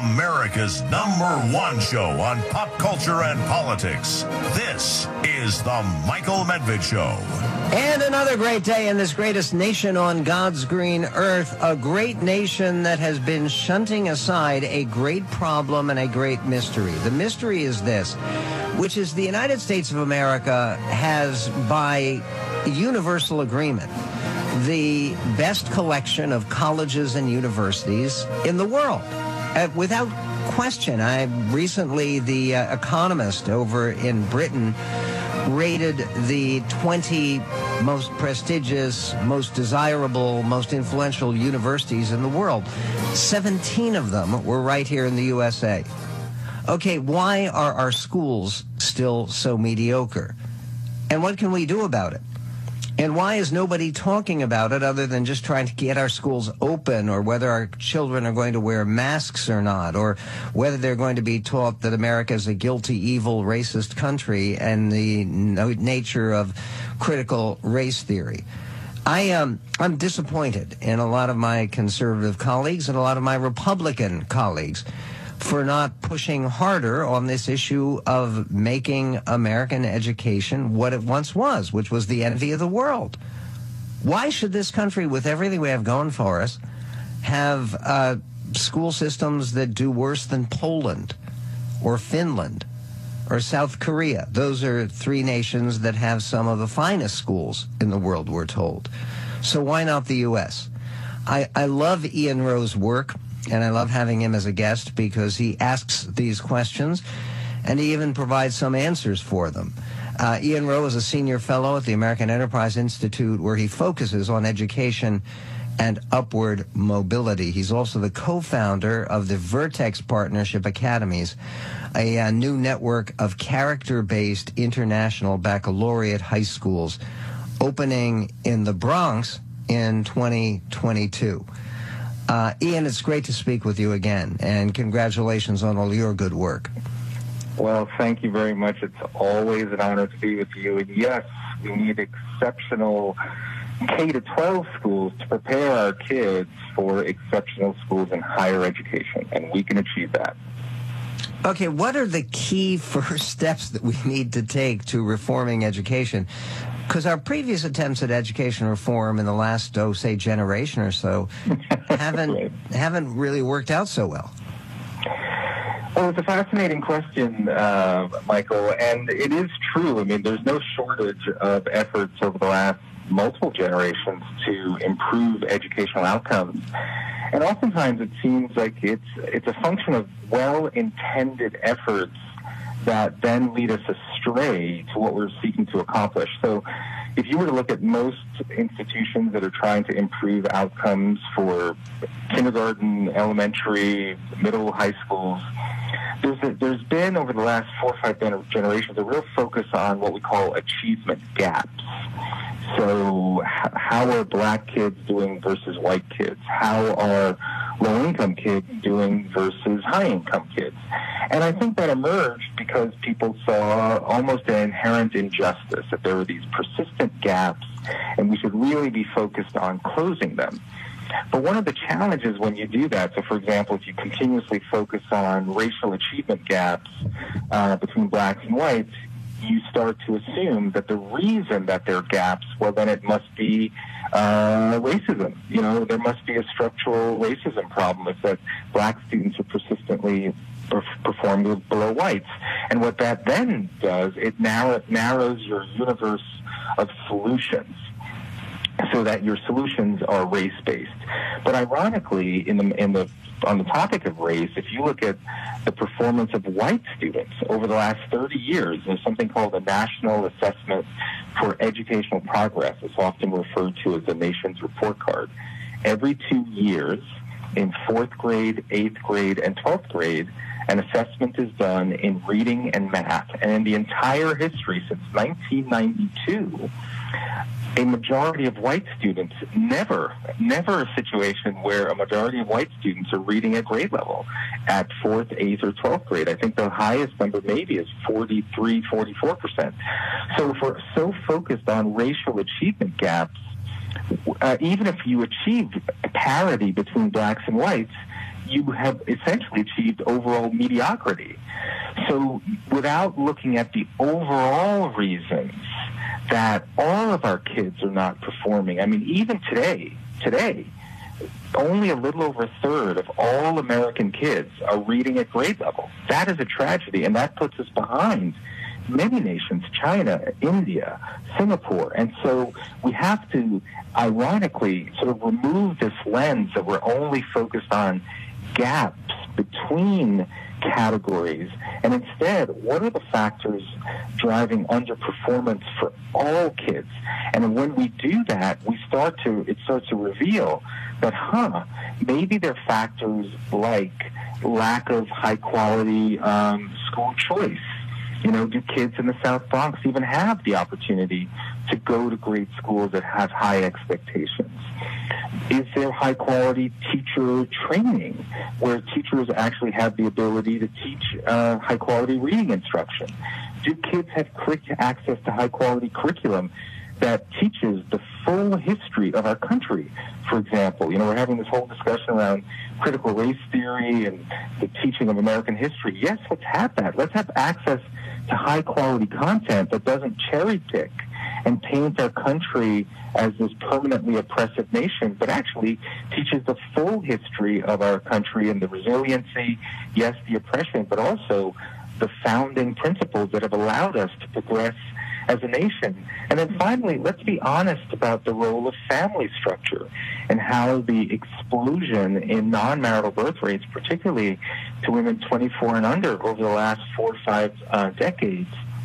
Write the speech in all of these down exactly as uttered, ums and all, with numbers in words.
America's number one show on pop culture and politics. This is the Michael Medved Show. And another great day in this greatest nation on God's green earth, a great nation that has been shunting aside a great problem and a great mystery. The mystery is this, which is the United States of America has, by universal agreement, the best collection of colleges and universities in the world. Uh, without question, I recently, the uh, Economist over in Britain rated the twenty most prestigious, most desirable, most influential universities in the world. seventeen of them were right here in the U S A. Okay, why are our schools still so mediocre? And what can we do about it? And why is nobody talking about it other than just trying to get our schools open, or whether our children are going to wear masks or not, or whether they're going to be taught that America is a guilty, evil, racist country and the no- nature of critical race theory? I, um, I'm disappointed in a lot of my conservative colleagues and a lot of my Republican colleagues for not pushing harder on this issue of making American education what it once was, which was the envy of the world. Why should this country, with everything we have going for us, have uh, school systems that do worse than Poland or Finland or South Korea? Those are three nations that have some of the finest schools in the world, we're told. So why not the U S? I, I love Ian Rowe's work. And I love having him as a guest because he asks these questions and he even provides some answers for them. Uh, Ian Rowe is a senior fellow at the American Enterprise Institute, where he focuses on education and upward mobility. He's also the co-founder of the Vertex Partnership Academies, a, a new network of character-based international baccalaureate high schools opening in the Bronx in twenty twenty-two. Uh, Ian, it's great to speak with you again, and congratulations on all your good work. Well, thank you very much. It's always an honor to be with you. And yes, we need exceptional K to twelve schools to prepare our kids for exceptional schools in higher education, and we can achieve that. Okay, what are the key first steps that we need to take to reforming education? Because our previous attempts at education reform in the last, oh, say, generation or so haven't right. haven't really worked out so well. Well, it's a fascinating question, uh, Michael, and it is true. I mean, there's no shortage of efforts over the last multiple generations to improve educational outcomes. And oftentimes it seems like it's it's a function of well-intended efforts that then lead us astray to what we're seeking to accomplish. So if you were to look at most institutions that are trying to improve outcomes for kindergarten, elementary, middle, high schools, there's, a, there's been over the last four or five generations a real focus on what we call achievement gaps. So how are black kids doing versus white kids? How are low-income kids doing versus high-income kids? And I think that emerged because people saw almost an inherent injustice, that there were these persistent gaps, and we should really be focused on closing them. But one of the challenges when you do that, so for example, if you continuously focus on racial achievement gaps uh, between blacks and whites, you start to assume that the reason that there are gaps, well, then it must be uh, racism. You know, there must be a structural racism problem if that black students are persistently performing below whites. And what that then does, it narrow, narrows your universe of solutions, so that your solutions are race-based. But ironically, in the in the on the topic of race, if you look at the performance of white students over the last thirty years, there's something called the National Assessment for Educational Progress. It's often referred to as the nation's report card. Every two years, in fourth grade, eighth grade, and twelfth grade, an assessment is done in reading and math. And in the entire history since nineteen ninety-two, a majority of white students, never, never a situation where a majority of white students are reading at grade level at fourth, eighth, or twelfth grade. I think the highest number maybe is forty-three, forty-four percent. So if we're so focused on racial achievement gaps, uh, even if you achieve parity between blacks and whites, you have essentially achieved overall mediocrity. So without looking at the overall reasons that all of our kids are not performing, I mean, even today, today, only a little over a third of all American kids are reading at grade level. That is a tragedy, and that puts us behind many nations, China, India, Singapore. And so we have to, ironically, sort of remove this lens that we're only focused on gaps between categories, and instead, what are the factors driving underperformance for all kids? And when we do that, we start to, it starts to reveal that, huh, maybe there are factors like lack of high quality um, school choice. You know, do kids in the South Bronx even have the opportunity to go to great schools that have high expectations? Is there high-quality teacher training where teachers actually have the ability to teach uh, high-quality reading instruction? Do kids have quick access to high-quality curriculum that teaches the full history of our country? For example, you know, we're having this whole discussion around critical race theory and the teaching of American history. Yes, let's have that. Let's have access to high-quality content that doesn't cherry-pick and paint our country as this permanently oppressive nation, but actually teaches the full history of our country and the resiliency, yes, the oppression, but also the founding principles that have allowed us to progress as a nation. And then finally, let's be honest about the role of family structure and how the explosion in non-marital birth rates, particularly to women twenty-four and under over the last four or five uh, decades,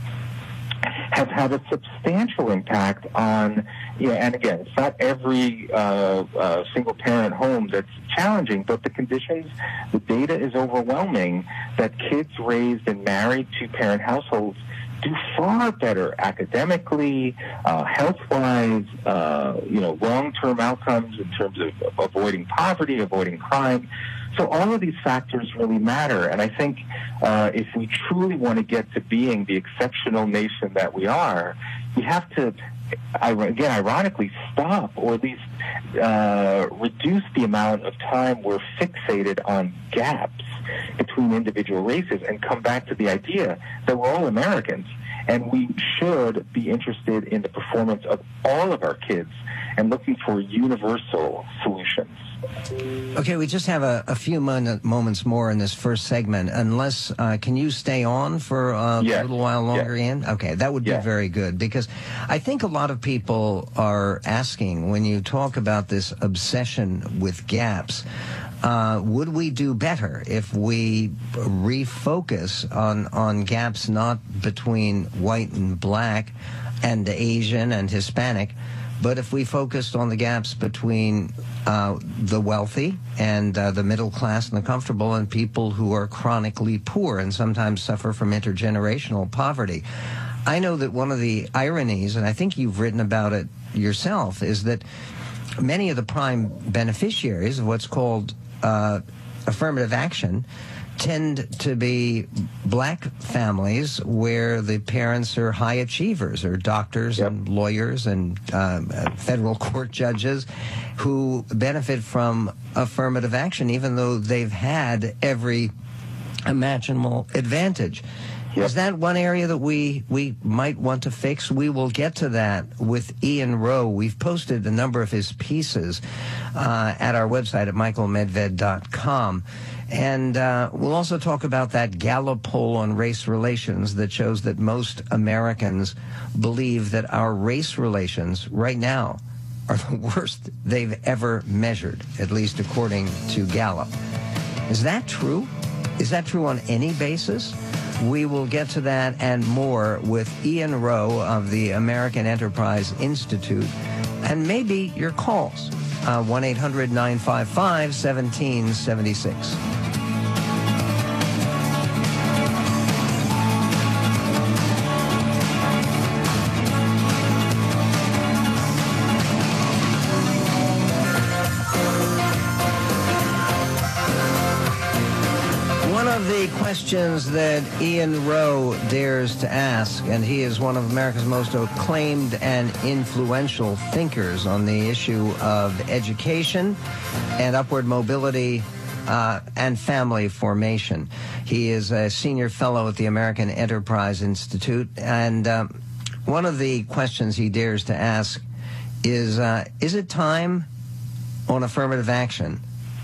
has had a substantial impact on, you know, and again, it's not every uh, uh, single-parent home that's challenging, but the conditions, the data is overwhelming that kids raised in married two-parent households do far better academically, uh, health-wise, uh, you know, long-term outcomes in terms of avoiding poverty, avoiding crime. So all of these factors really matter, and I think uh, if we truly want to get to being the exceptional nation that we are, we have to, again, ironically, stop or at least uh, reduce the amount of time we're fixated on gaps between individual races and come back to the idea that we're all Americans and we should be interested in the performance of all of our kids and looking for universal solutions. Okay, we just have a, a few mon- moments more in this first segment. Unless, uh, can you stay on for uh, yes. a little while longer, yes. Ian? Okay, that would be yes. very good, because I think a lot of people are asking, when you talk about this obsession with gaps, uh, would we do better if we refocus on, on gaps not between white and black and Asian and Hispanic, but if we focused on the gaps between uh, the wealthy and uh, the middle class and the comfortable and people who are chronically poor and sometimes suffer from intergenerational poverty. I know that one of the ironies, and I think you've written about it yourself, is that many of the prime beneficiaries of what's called uh, affirmative action tend to be black families where the parents are high achievers, or doctors yep. and lawyers and um, uh, federal court judges who benefit from affirmative action even though they've had every imaginable advantage. Yep. Is that one area that we, we might want to fix? We will get to that with Ian Rowe. We've posted a number of his pieces uh, at our website at michael medved dot com. And uh, we'll also talk about that Gallup poll on race relations that shows that most Americans believe that our race relations right now are the worst they've ever measured, at least according to Gallup. Is that true? Is that true on any basis? We will get to that and more with Ian Rowe of the American Enterprise Institute, and maybe your calls. Uh, one eight hundred nine five five one seven seven six. Questions that Ian Rowe dares to ask, and he is one of America's most acclaimed and influential thinkers on the issue of education and upward mobility uh, and family formation. He is a senior fellow at the American Enterprise Institute, and uh, one of the questions he dares to ask is, uh, is it time on affirmative action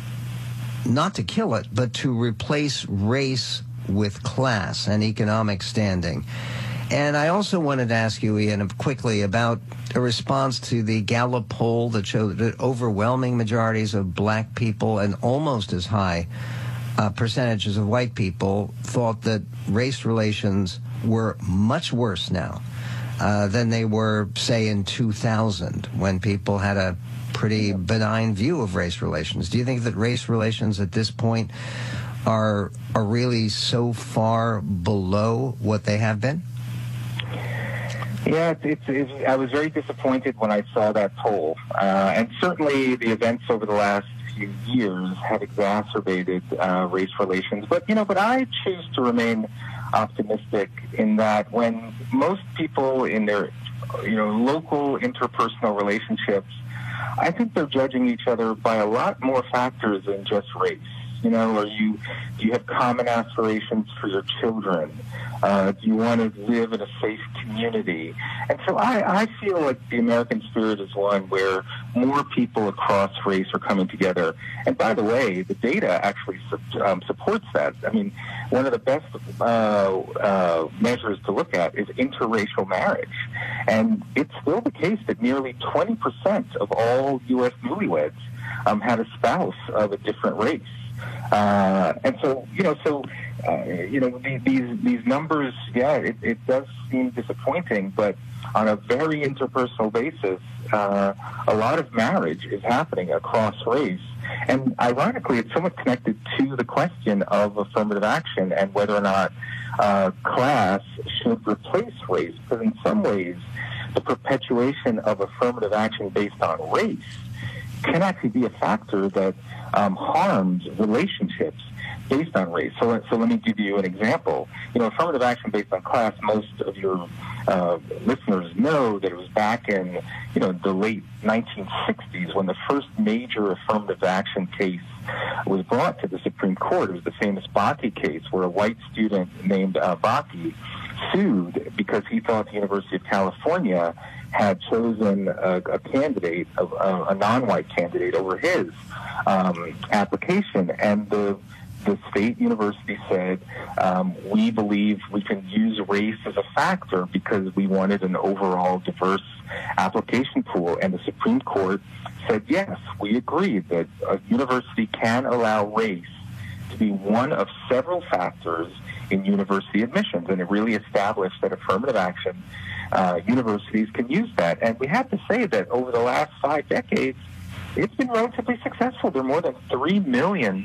not to kill it, but to replace race with class and economic standing? And I also wanted to ask you, Ian, quickly about a response to the Gallup poll that showed that overwhelming majorities of black people and almost as high uh, percentages of white people thought that race relations were much worse now uh, than they were, say, in two thousand, when people had a pretty benign view of race relations. Do you think that race relations at this point are are really so far below what they have been? Yeah, it's, it's, it's, I was very disappointed when I saw that poll. Uh, and certainly the events over the last few years have exacerbated uh, race relations. But, you know, but I choose to remain optimistic in that when most people in their, you know, local interpersonal relationships, I think they're judging each other by a lot more factors than just race. You know, or you, do you have common aspirations for your children? Uh, do you want to live in a safe community? And so I, I feel like the American spirit is one where more people across race are coming together. And by the way, the data actually um, supports that. I mean, one of the best uh, uh, measures to look at is interracial marriage. And it's still the case that nearly twenty percent of all U S newlyweds um, had a spouse of a different race. Uh, and so, you know, so, uh, you know, these, these, these numbers, yeah, it, it does seem disappointing, but on a very interpersonal basis, uh, a lot of marriage is happening across race. And ironically, it's somewhat connected to the question of affirmative action and whether or not uh, class should replace race, because in some ways, the perpetuation of affirmative action based on race can actually be a factor that um, harms relationships based on race. So, so let me give you an example. You know, affirmative action based on class, most of your uh, listeners know that it was back in, you know, the late nineteen sixties when the first major affirmative action case was brought to the Supreme Court. It was the famous Bakke case, where a white student named uh, Bakke sued because he thought the University of California had chosen a, a candidate, a, a non-white candidate, over his um, application. And the the state university said, um, we believe we can use race as a factor because we wanted an overall diverse application pool. And the Supreme Court said, yes, we agree that a university can allow race to be one of several factors in university admissions. And it really established that affirmative action, uh, universities can use that. And we have to say that over the last five decades, it's been relatively successful. There are more than three million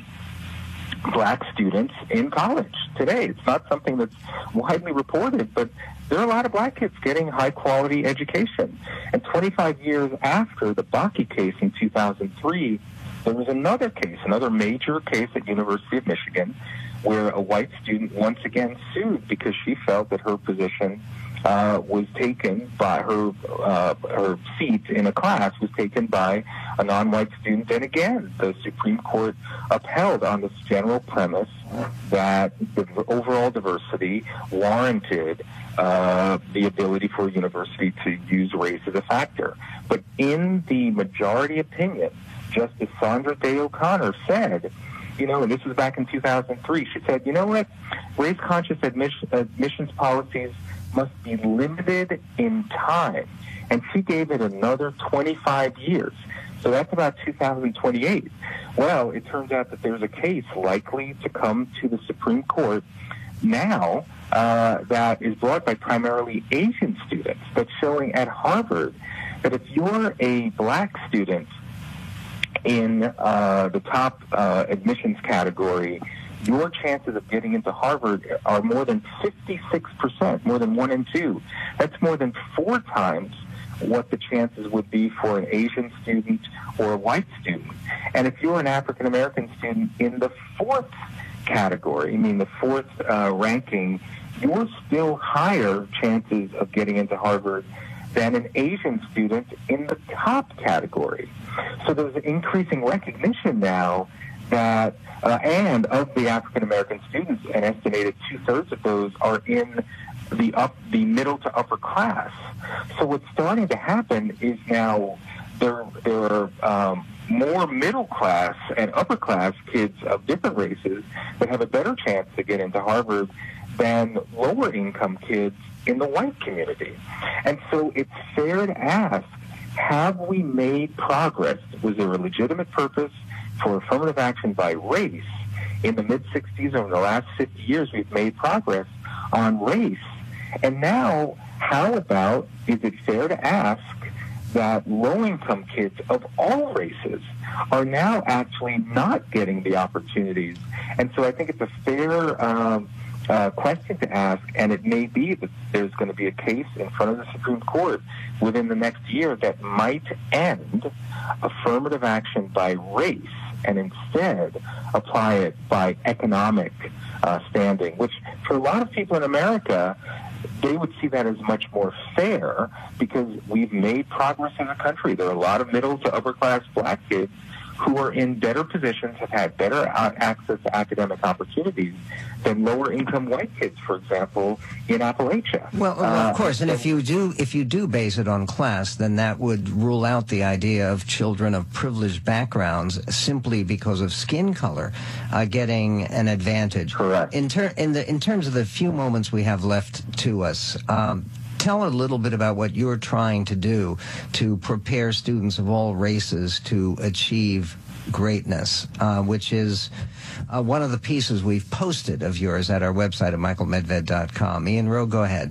black students in college today. It's not something that's widely reported, but there are a lot of black kids getting high-quality education. And twenty-five years after the Bakke case in two thousand three, there was another case, another major case at University of Michigan, where a white student once again sued because she felt that her position uh, was taken by her, uh, her seat in a class was taken by a non-white student. And again, the Supreme Court upheld on this general premise that the overall diversity warranted uh, the ability for a university to use race as a factor. But in the majority opinion, Justice Sandra Day O'Connor said, you know, and this was back in two thousand three, she said, you know what, race-conscious admission, admissions policies must be limited in time. And she gave it another twenty-five years. So that's about two thousand twenty-eight. Well, it turns out that there's a case likely to come to the Supreme Court now uh, that is brought by primarily Asian students, that's showing at Harvard that if you're a black student in uh, the top uh, admissions category, your chances of getting into Harvard are more than fifty-six percent, more than one in two. That's more than four times what the chances would be for an Asian student or a white student. And if you're an African-American student in the fourth category, I mean the fourth uh, ranking, you're still higher chances of getting into Harvard than an Asian student in the top category. So there's increasing recognition now that, uh, and of the African American students, an estimated two-thirds of those are in the up, the middle to upper class. So what's starting to happen is now there, there are um, more middle class and upper class kids of different races that have a better chance to get into Harvard than lower income kids in the white community. And so it's fair to ask, have we made progress? Was there a legitimate purpose for affirmative action by race? In the mid-sixties, over the last fifty years, we've made progress on race. And now, how about, is it fair to ask that low-income kids of all races are now actually not getting the opportunities? And so I think it's a fair um, uh, question to ask, and it may be that there's going to be a case in front of the Supreme Court within the next year that might end affirmative action by race and instead apply it by economic uh, standing, which for a lot of people in America, they would see that as much more fair because we've made progress in the country. There are a lot of middle to upper class black kids who are in better positions, have had better access to academic opportunities than lower income white kids, for example, in Appalachia. Well, uh, of course, and if you do if you do base it on class, then that would rule out the idea of children of privileged backgrounds simply because of skin color uh, getting an advantage. Correct. In, ter- in, the, in terms of the few moments we have left to us, um, tell a little bit about what you're trying to do to prepare students of all races to achieve greatness, uh, which is uh, one of the pieces we've posted of yours at our website at michael medved dot com. Ian Rowe, go ahead.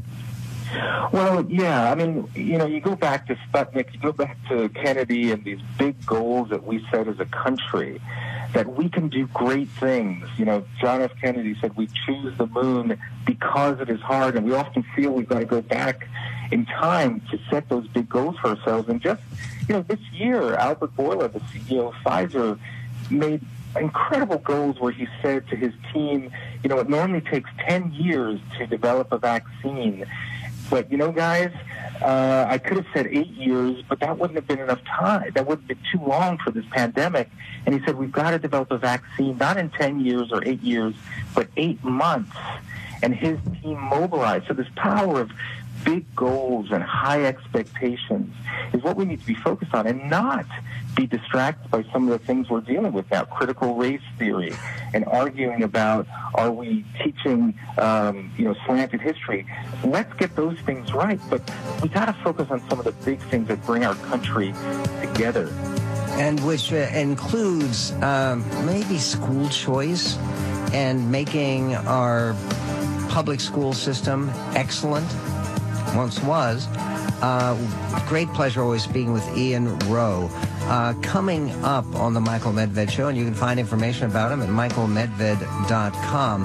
Well, yeah, I mean, you know, you go back to Sputnik, you go back to Kennedy and these big goals that we set as a country, that we can do great things. You know, John F. Kennedy said we choose the moon because it is hard, and we often feel we've got to go back in time to set those big goals for ourselves. And just, you know, this year, Albert Bourla, the C E O of Pfizer, made incredible goals where he said to his team, you know, it normally takes ten years to develop a vaccine. But, you know, guys, uh, I could have said eight years, but that wouldn't have been enough time. That would have been too long for this pandemic. And he said, we've got to develop a vaccine, not in ten years or eight years, but eight months. And his team mobilized. So this power of big goals and high expectations is what we need to be focused on and not be distracted by some of the things we're dealing with now, critical race theory and arguing about are we teaching, um, you know, slanted history. Let's get those things right, but we got to focus on some of the big things that bring our country together. And which uh, includes um, maybe school choice and making our public school system excellent. Once was. Uh, great pleasure always speaking with Ian Rowe. Uh, coming up on the Michael Medved Show, and you can find information about him at michael medved dot com.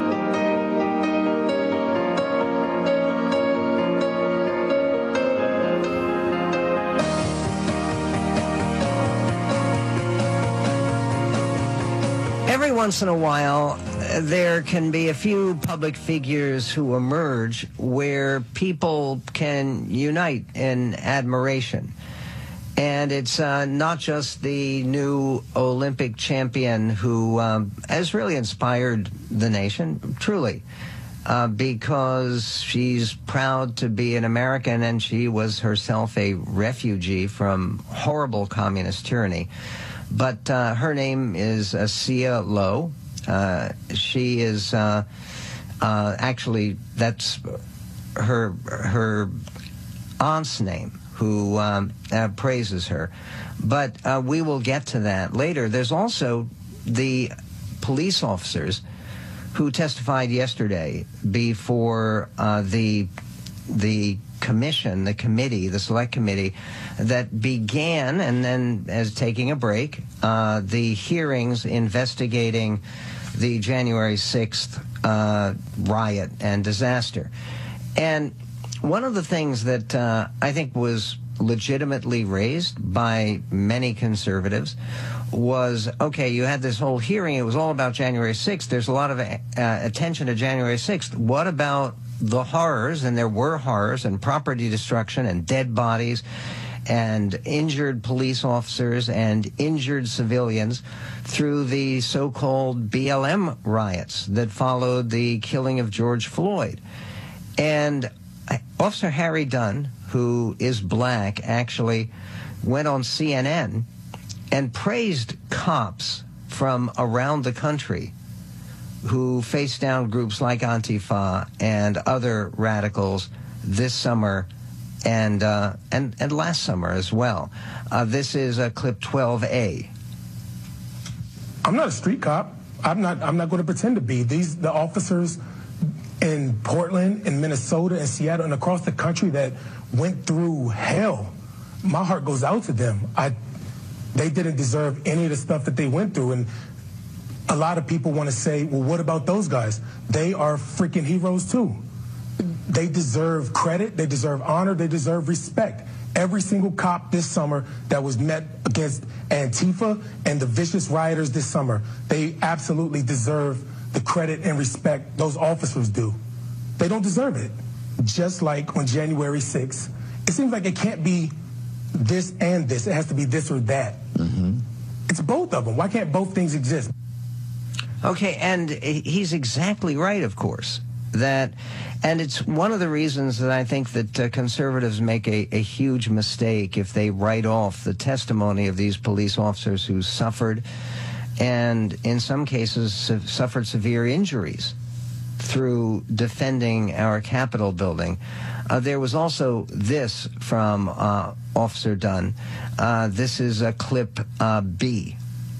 Every once in a while, there can be a few public figures who emerge where people can unite in admiration. And it's uh, not just the new Olympic champion who um, has really inspired the nation, truly, uh, because she's proud to be an American and she was herself a refugee from horrible communist tyranny. But uh, her name is Sia Lo. Uh, she is uh, uh, actually, that's her her aunt's name, who um, uh, praises her. But uh, we will get to that later. There's also the police officers who testified yesterday before uh, the the commission, the committee, the select committee that began and then as taking a break, uh, the hearings investigating the January sixth uh, riot and disaster. And one of the things that uh, I think was legitimately raised by many conservatives was, okay, you had this whole hearing, it was all about January sixth, there's a lot of uh, attention to January sixth. What about the horrors, and there were horrors, and property destruction and dead bodies, and injured police officers and injured civilians through the so-called B L M riots that followed the killing of George Floyd. And Officer Harry Dunn, who is black, actually went on C N N and praised cops from around the country who faced down groups like Antifa and other radicals this summer and uh, and, and last summer as well. Uh, this is uh, clip twelve A. I'm not a street cop. I'm not. I'm not going to pretend to be. These the officers in Portland, in Minnesota, and Seattle, and across the country that went through hell. My heart goes out to them. I, they didn't deserve any of the stuff that they went through. And a lot of people want to say, well, what about those guys? They are freaking heroes too. They deserve credit. They deserve honor. They deserve respect. Every single cop this summer that was met against Antifa and the vicious rioters this summer, they absolutely deserve the credit and respect those officers do. They don't deserve it. Just like on January sixth, it seems like it can't be this and this. It has to be this or that. Mm-hmm. It's both of them. Why can't both things exist? Okay, and he's exactly right, of course. That, and it's one of the reasons that I think that uh, conservatives make a, a huge mistake if they write off the testimony of these police officers who suffered and in some cases su- suffered severe injuries through defending our Capitol building. Uh, there was also this from uh, Officer Dunn. Uh, this is a clip uh, B.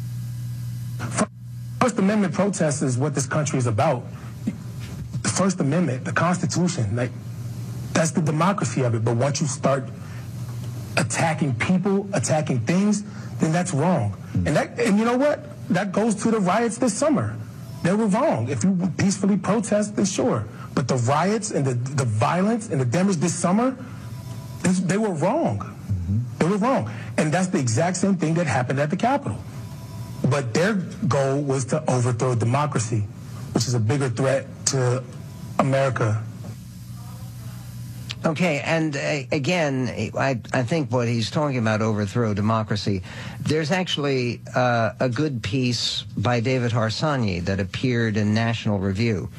First Amendment protest is what this country is about. The First Amendment, the Constitution, like that's the democracy of it. But once you start attacking people, attacking things, then that's wrong. And that, and you know what? That goes to the riots this summer. They were wrong. If you peacefully protest, then sure. But the riots and the, the violence and the damage this summer, they were wrong. Mm-hmm. They were wrong. And that's the exact same thing that happened at the Capitol. But their goal was to overthrow democracy, which is a bigger threat to America. Okay, and uh, again, I, I think what he's talking about, overthrow democracy, there's actually uh, a good piece by David Harsanyi that appeared in National Review.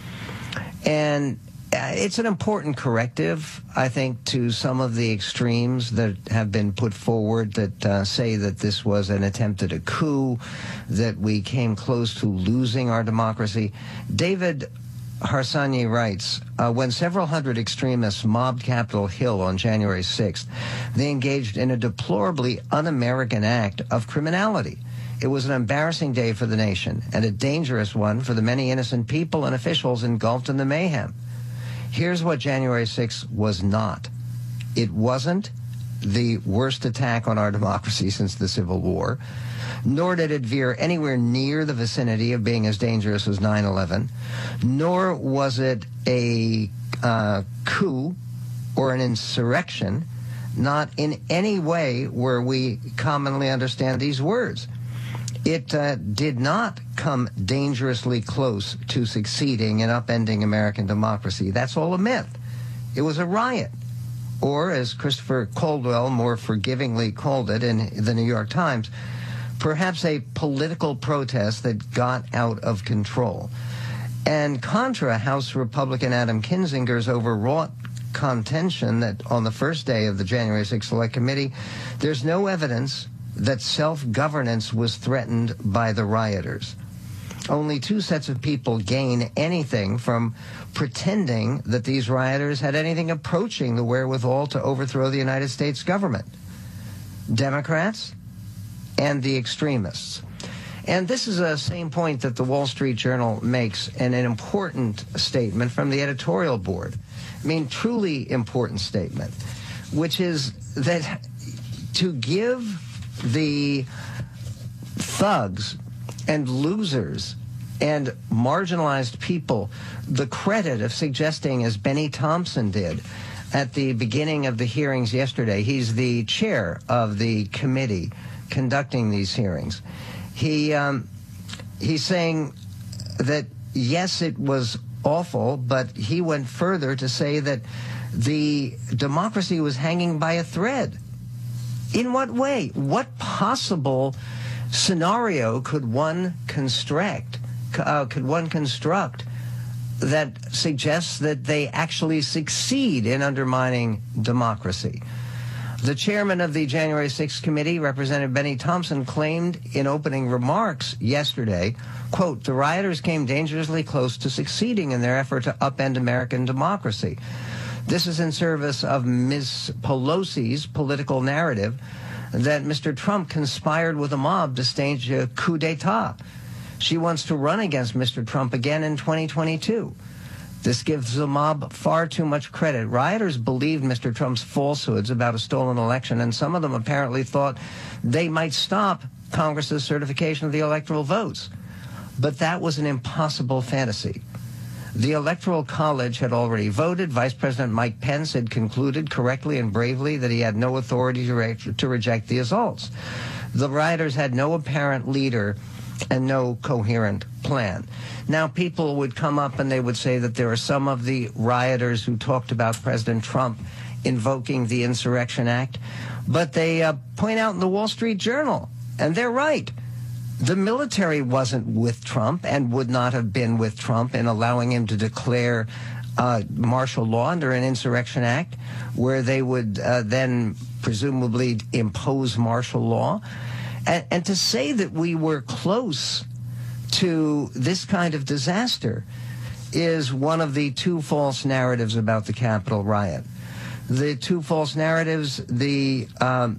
And uh, it's an important corrective, I think, to some of the extremes that have been put forward that uh, say that this was an attempt at a coup, that we came close to losing our democracy. David Harsanyi writes, uh, when several hundred extremists mobbed Capitol Hill on January sixth, they engaged in a deplorably un-American act of criminality. It was an embarrassing day for the nation and a dangerous one for the many innocent people and officials engulfed in the mayhem. Here's what January sixth was not. It wasn't the worst attack on our democracy since the Civil War, nor did it veer anywhere near the vicinity of being as dangerous as nine eleven, nor was it a uh, coup or an insurrection. Not in any way where we commonly understand these words. It uh, did not come dangerously close to succeeding in upending American democracy. That's all a myth. It was a riot, or as Christopher Caldwell more forgivingly called it in the New York Times, perhaps a political protest that got out of control. And contra House Republican Adam Kinzinger's overwrought contention that on the first day of the January sixth Select Committee, there's no evidence that self-governance was threatened by the rioters. Only two sets of people gain anything from pretending that these rioters had anything approaching the wherewithal to overthrow the United States government: Democrats and the extremists. And this is the same point that the Wall Street Journal makes in an important statement from the editorial board. I mean, truly important statement, which is that to give the thugs and losers and marginalized people the credit of suggesting, as Benny Thompson did at the beginning of the hearings yesterday, he's the chair of the committee conducting these hearings. He um, he's saying that, yes, it was awful, but he went further to say that the democracy was hanging by a thread. In what way? What possible scenario could one construct, uh, could one construct that suggests that they actually succeed in undermining democracy? The chairman of the January sixth committee, Representative Benny Thompson, claimed in opening remarks yesterday, quote, the rioters came dangerously close to succeeding in their effort to upend American democracy. This is in service of Miz Pelosi's political narrative that Mister Trump conspired with a mob to stage a coup d'etat. She wants to run against Mister Trump again in twenty twenty-two. This gives the mob far too much credit. Rioters believed Mister Trump's falsehoods about a stolen election, and some of them apparently thought they might stop Congress's certification of the electoral votes. But that was an impossible fantasy. The Electoral College had already voted. Vice President Mike Pence had concluded correctly and bravely that he had no authority to, re- to reject the results. The rioters had no apparent leader and no coherent plan. Now, people would come up and they would say that there are some of the rioters who talked about President Trump invoking the Insurrection Act, but they uh, point out in the Wall Street Journal, and they're right. The military wasn't with Trump and would not have been with Trump in allowing him to declare uh, martial law under an Insurrection Act, where they would uh, then presumably impose martial law. And, and to say that we were close to this kind of disaster is one of the two false narratives about the Capitol riot. The two false narratives, the um,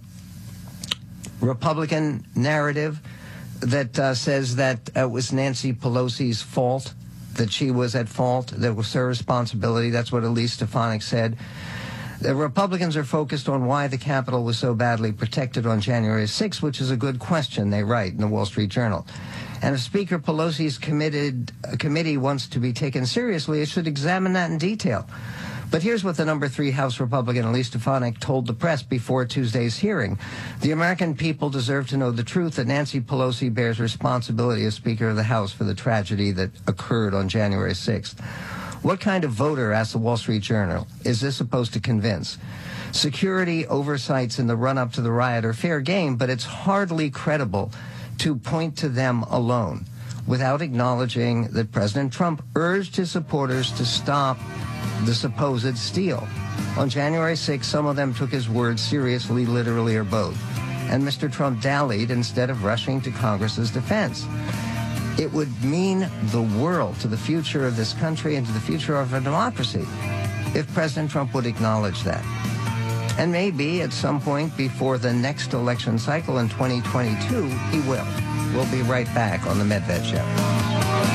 Republican narrative that uh, says that it was Nancy Pelosi's fault, that she was at fault, that was her responsibility. That's what Elise Stefanik said. The Republicans are focused on why the Capitol was so badly protected on January sixth, which is a good question, they write in the Wall Street Journal. And if Speaker Pelosi's committed, uh, committee wants to be taken seriously, it should examine that in detail. But here's what the number three House Republican, Elise Stefanik, told the press before Tuesday's hearing. The American people deserve to know the truth that Nancy Pelosi bears responsibility as Speaker of the House for the tragedy that occurred on January sixth. What kind of voter, asked the Wall Street Journal, is this supposed to convince? Security oversights in the run-up to the riot are fair game, but it's hardly credible to point to them alone without acknowledging that President Trump urged his supporters to stop the supposed steal. On January sixth, some of them took his words seriously, literally, or both. And Mister Trump dallied instead of rushing to Congress's defense. It would mean the world to the future of this country and to the future of our democracy if President Trump would acknowledge that. And maybe at some point before the next election cycle in twenty twenty-two, he will. We'll be right back on The Medved Show.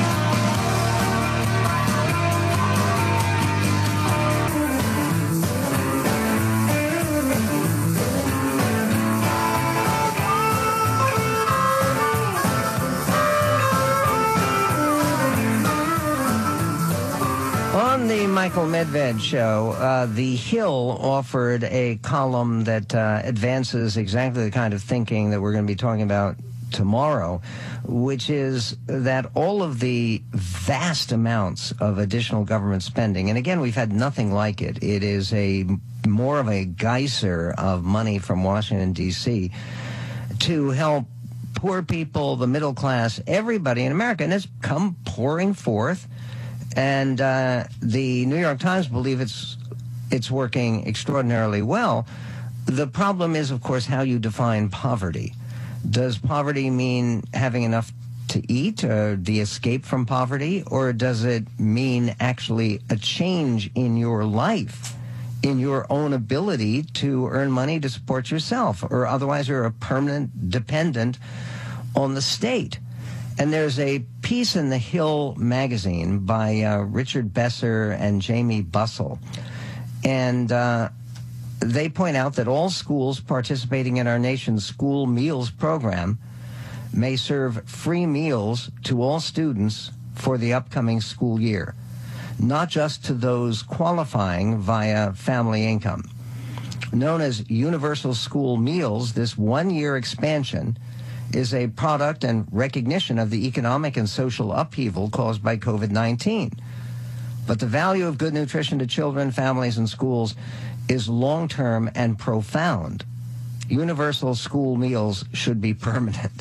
The Michael Medved Show, uh, The Hill offered a column that uh, advances exactly the kind of thinking that we're going to be talking about tomorrow, which is that all of the vast amounts of additional government spending, and again, we've had nothing like it. It is a more of a geyser of money from Washington, D C to help poor people, the middle class, everybody in America, and it's come pouring forth. And uh, the New York Times believe it's it's working extraordinarily well. The problem is, of course, how you define poverty. Does poverty mean having enough to eat, or the escape from poverty, or does it mean actually a change in your life, in your own ability to earn money to support yourself, or otherwise you're a permanent dependent on the state? And there's a piece in The Hill magazine by uh, Richard Besser and Jamie Bussell. And uh, they point out that all schools participating in our nation's school meals program may serve free meals to all students for the upcoming school year, not just to those qualifying via family income. Known as Universal School Meals, this one-year expansion is a product and recognition of the economic and social upheaval caused by COVID nineteen. But the value of good nutrition to children, families, and schools is long-term and profound. universal school meals should be permanent.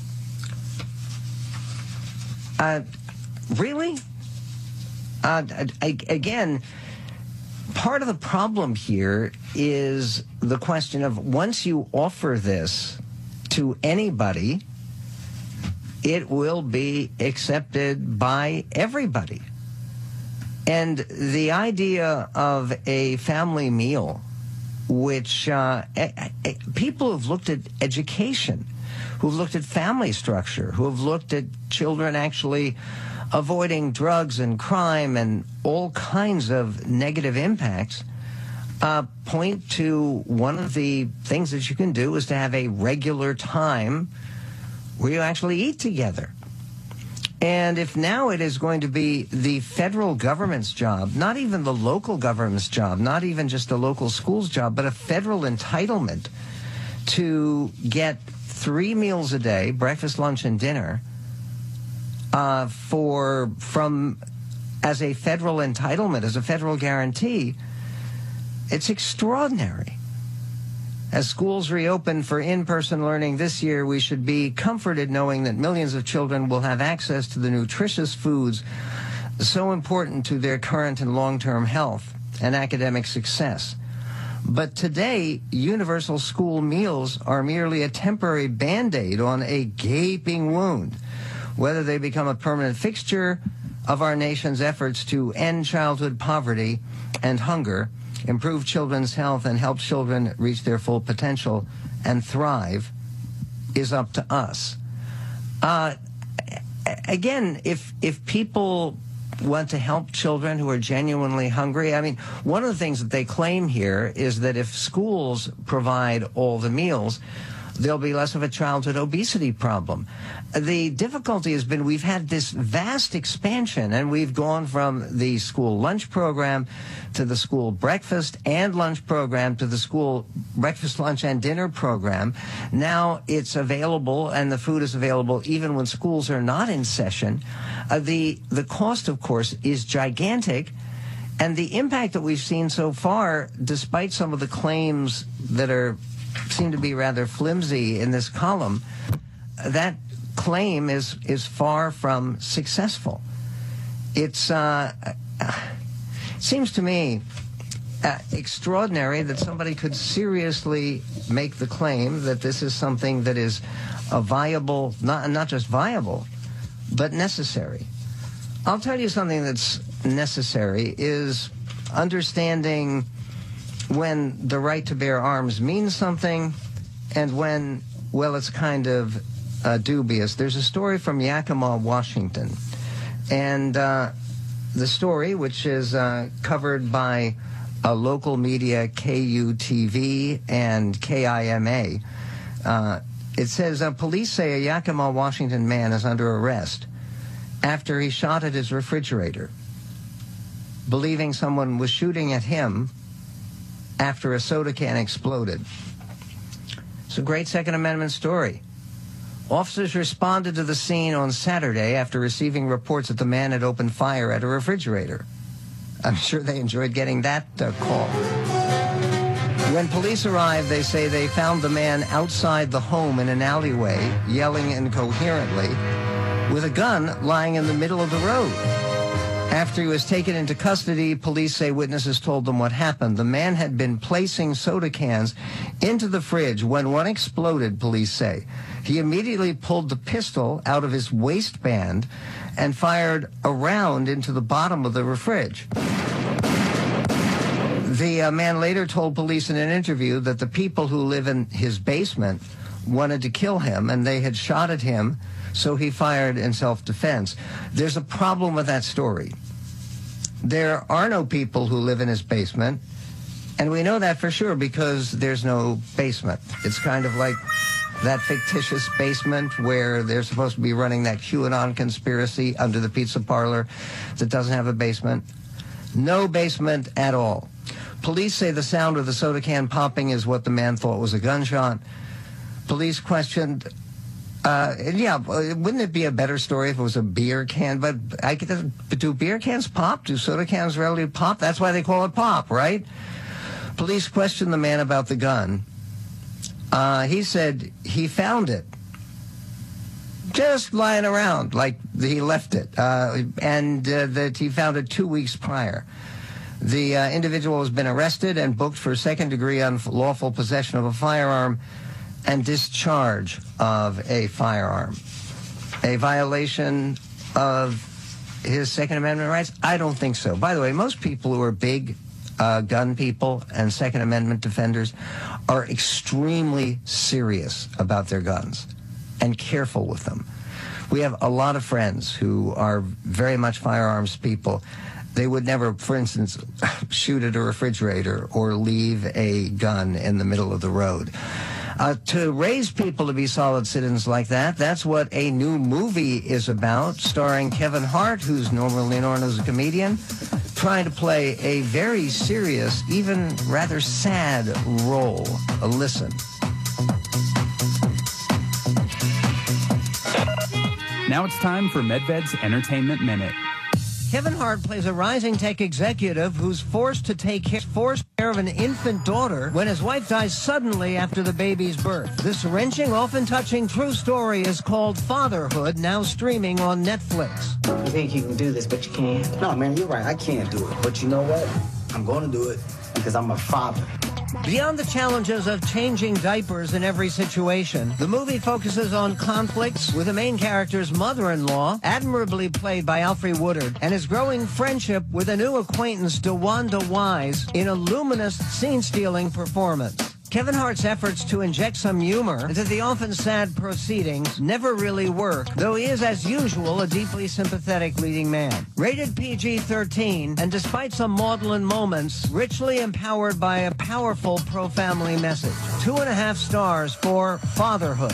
Uh, really? Uh, I, again, part of the problem here is the question of once you offer this to anybody, it will be accepted by everybody. And the idea of a family meal, which uh, a, a, people who've looked at education, who've looked at family structure, who have looked at children actually avoiding drugs and crime and all kinds of negative impacts, uh, point to one of the things that you can do is to have a regular time where you actually eat together. And if now it is going to be the federal government's job, not even the local government's job, not even just a local school's job, but a federal entitlement to get three meals a day, breakfast, lunch, and dinner, uh, for from as a federal entitlement, as a federal guarantee, it's extraordinary. As schools reopen for in-person learning this year, we should be comforted knowing that millions of children will have access to the nutritious foods so important to their current and long-term health and academic success. But today, universal school meals are merely a temporary Band-Aid on a gaping wound. Whether they become a permanent fixture of our nation's efforts to end childhood poverty and hunger, improve children's health, and help children reach their full potential and thrive is up to us. Uh, again, if if people want to help children who are genuinely hungry, I mean, one of the things that they claim here is that if schools provide all the meals, there'll be less of a childhood obesity problem. The difficulty has been we've had this vast expansion, and we've gone from the school lunch program to the school breakfast and lunch program to the school breakfast, lunch, and dinner program. Now it's available, and the food is available even when schools are not in session. Uh, the, the cost, of course, is gigantic, and the impact that we've seen so far, despite some of the claims that are seem to be rather flimsy in this column, that claim is is far from successful. It's uh, it seems to me uh, extraordinary that somebody could seriously make the claim that this is something that is a viable, not not just viable, but necessary. I'll tell you something that's necessary is understanding when the right to bear arms means something and when, well, it's kind of uh, dubious. There's a story from Yakima, Washington. And uh, the story, which is uh, covered by a local media, K U T V and K I M A, uh, it says, uh, police say a Yakima, Washington man is under arrest after he shot at his refrigerator, believing someone was shooting at him after a soda can exploded. It's a great Second Amendment story. Officers responded to the scene on Saturday after receiving reports that the man had opened fire at a refrigerator. I'm sure they enjoyed getting that uh, call. When police arrived, they say they found the man outside the home in an alleyway, yelling incoherently, with a gun lying in the middle of the road. After he was taken into custody, police say witnesses told them what happened. The man had been placing soda cans into the fridge when one exploded, police say. He immediately pulled the pistol out of his waistband and fired a round into the bottom of the fridge. The uh, man later told police in an interview that the people who live in his basement wanted to kill him, and they had shot at him, so he fired in self-defense. There's a problem with that story. There are no people who live in his basement, and we know that for sure because there's no basement. It's kind of like that fictitious basement where they're supposed to be running that QAnon conspiracy under the pizza parlor that doesn't have a basement. No basement at all. Police say the sound of the soda can popping is what the man thought was a gunshot. Police questioned... Uh, yeah, wouldn't it be a better story if it was a beer can? But I could, do beer cans pop? Do soda cans really pop? That's why they call it pop, right? Police questioned the man about the gun. Uh, he said he found it just lying around, like he left it, uh, and uh, that he found it two weeks prior. The uh, individual has been arrested and booked for second-degree unlawful possession of a firearm and discharge of a firearm. A violation of his Second Amendment rights? I don't think so. By the way, most people who are big uh, gun people and Second Amendment defenders are extremely serious about their guns and careful with them. We have a lot of friends who are very much firearms people. They would never, for instance, shoot at a refrigerator or leave a gun in the middle of the road. Uh, to raise people to be solid citizens like that, that's what a new movie is about, starring Kevin Hart, who's normally known as a comedian, trying to play a very serious, even rather sad role. Uh, listen. Now it's time for Medved's Entertainment Minute. Kevin Hart plays a rising tech executive who's forced to take forced care of an infant daughter when his wife dies suddenly after the baby's birth. This wrenching, often touching true story is called Fatherhood, now streaming on Netflix. You think you can do this, but you can't. No, man, you're right. I can't do it. But you know what? I'm going to do it because I'm a father. Beyond the challenges of changing diapers in every situation, the movie focuses on conflicts with the main character's mother-in-law, admirably played by Alfre Woodard, and his growing friendship with a new acquaintance, DeWanda Wise, in a luminous scene-stealing performance. Kevin Hart's efforts to inject some humor into the often sad proceedings never really work, though he is, as usual, a deeply sympathetic leading man. Rated P G thirteen, and despite some maudlin moments, richly empowered by a powerful pro-family message. Two and a half stars for Fatherhood.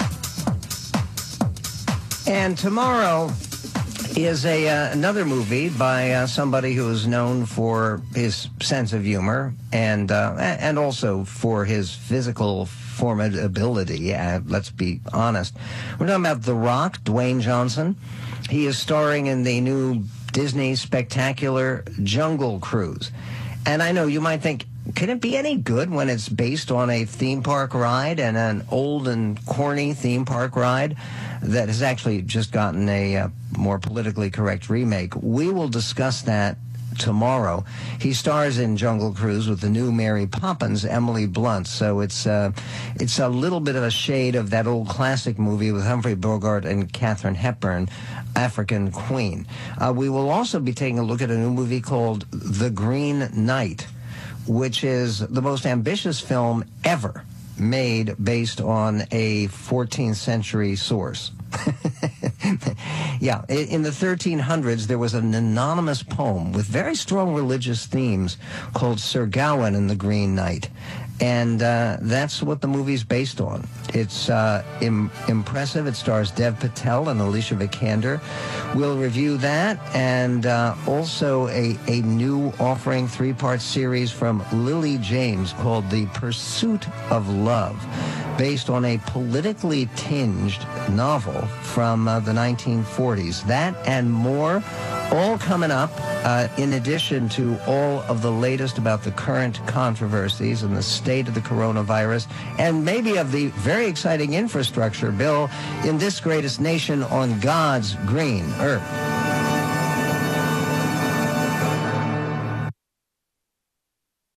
And tomorrow is a uh, another movie by uh, somebody who is known for his sense of humor and uh, and also for his physical formidability. Uh, let's be honest. We're talking about The Rock, Dwayne Johnson. He is starring in the new Disney spectacular Jungle Cruise. And I know you might think, can it be any good when it's based on a theme park ride and an old and corny theme park ride that has actually just gotten a uh, more politically correct remake? We will discuss that tomorrow. He stars in Jungle Cruise with the new Mary Poppins, Emily Blunt. So it's uh, it's a little bit of a shade of that old classic movie with Humphrey Bogart and Katharine Hepburn, African Queen. Uh, we will also be taking a look at a new movie called The Green Knight, which is the most ambitious film ever made based on a fourteenth century source. Yeah, in the thirteen hundreds, there was an anonymous poem with very strong religious themes called Sir Gawain and the Green Knight. And uh, that's what the movie's based on. It's uh, im- impressive. It stars Dev Patel and Alicia Vikander. We'll review that, and uh, also a, a new offering three-part series from Lily James called The Pursuit of Love, based on a politically tinged novel from uh, the nineteen forties. That and more, all coming up, uh, in addition to all of the latest about the current controversies and the state of the coronavirus, and maybe of the very exciting infrastructure bill in this greatest nation on God's green earth.